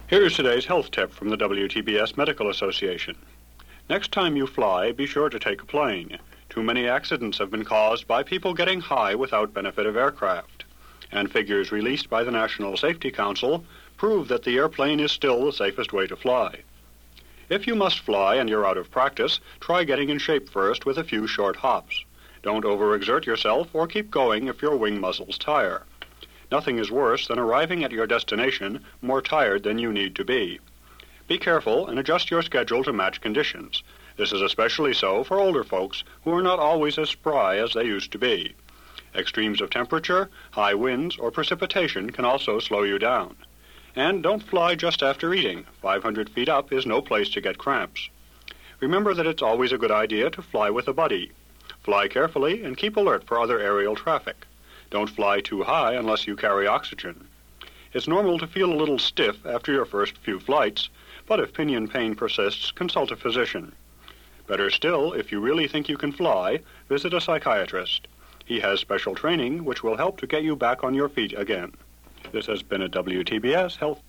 Here's today's health tip from the WTBS Medical Association. Next time you fly, be sure to take a plane. Too many accidents have been caused by people getting high without benefit of aircraft. And figures released by the National Safety Council prove that the airplane is still the safest way to fly. If you must fly and you're out of practice, try getting in shape first with a few short hops. Don't overexert yourself or keep going if your wing muscles tire. Nothing is worse than arriving at your destination more tired than you need to be. Be careful and adjust your schedule to match conditions. This is especially so for older folks who are not always as spry as they used to be. Extremes of temperature, high winds, or precipitation can also slow you down. And don't fly just after eating. 500 feet up is no place to get cramps. Remember that it's always a good idea to fly with a buddy. Fly carefully and keep alert for other aerial traffic. Don't fly too high unless you carry oxygen. It's normal to feel a little stiff after your first few flights, but if pinion pain persists, consult a physician. Better still, if you really think you can fly, visit a psychiatrist. He has special training which will help to get you back on your feet again. This has been a WTBS Health